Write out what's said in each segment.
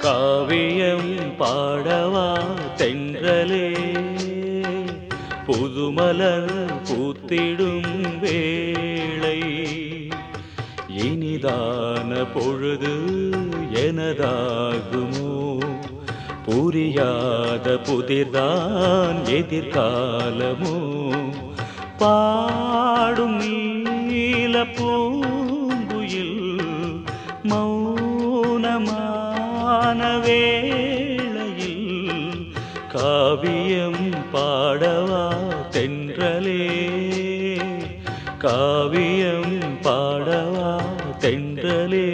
காவியம் பாடவா தென்றலே, புதுமலர் பூத்திடும் வேளை, இனிதான பொழுது எனதாகுமோ, புரியாத புதிர்தான் எதிர்காலமோ, பாடும் நீல பூங்குயில் மௌனமான வேளையில், காவியம் பாடவா தென்றலே, காவியம் பாடவா தென்றலே.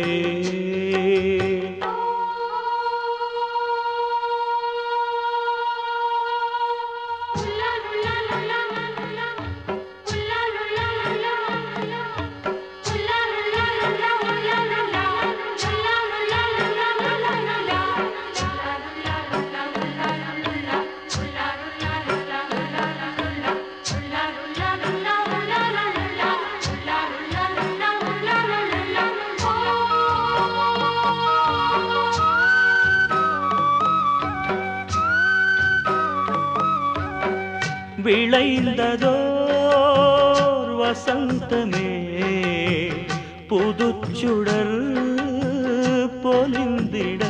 விளைந்ததோர் வசந்தமே புதுச்சுடர் பொலிந்திட,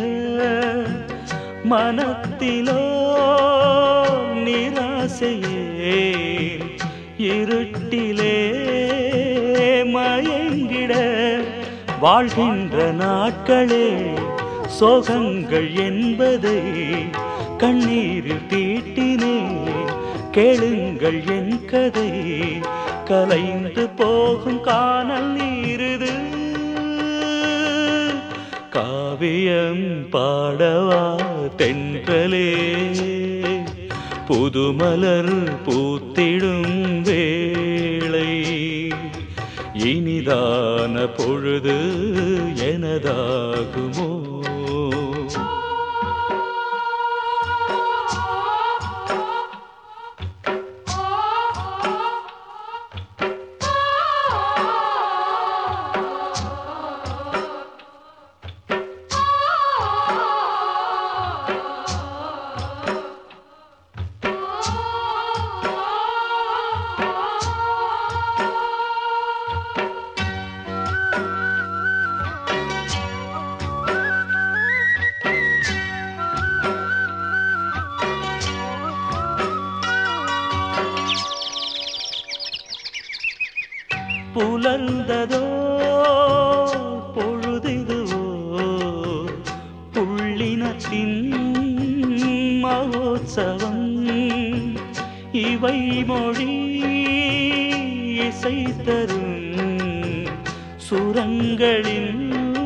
மனத்திலோ நிராசையே இருட்டிலே மயங்கிட, வாழ்கின்ற நாட்களே சோகங்கள் என்பதை கண்ணீரில் தீட்டினேன், கேளுங்கள் என் கதை, கலைந்து போகும் காணல் நீருது, காவியம் பாடவா தென்றலே, புதுமலர் பூத்திடும் வேளை, இனிதான பொழுது எனதாகுமோ. புலர்ந்ததோ பொழுதிதுவோ, புள்ளினத்தின் மகோத்சவம், இவை மொழி இசை தரும் சுரங்களின்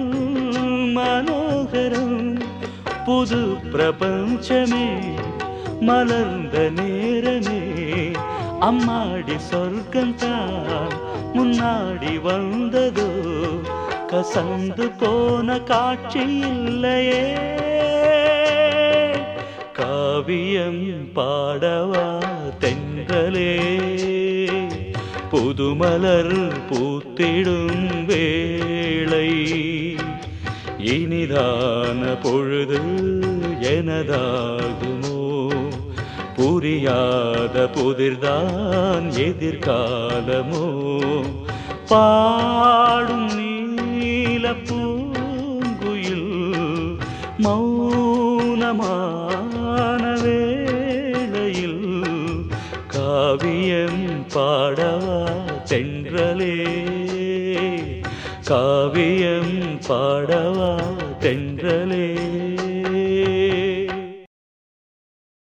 மனோகரம், புது பிரபஞ்சமே மலர்ந்த நேரமே, அம்மாடி சொர்க்கந்தான் முன்னாடி வந்ததோ, கசந்து போன காட்சி இல்லையே, காவியம் பாடவா தென்றலே, புதுமலர் பூத்திடும் வேளை, இனிதான பொழுது எனதாகுமோ, புரியாத புதிர்தான் எதிர்காலமோ, பாடும் நீல பூங்குயில் மௌனமான வேளையில், காவியம் பாடவா தென்றலே, காவியம் பாடவா தென்றலே.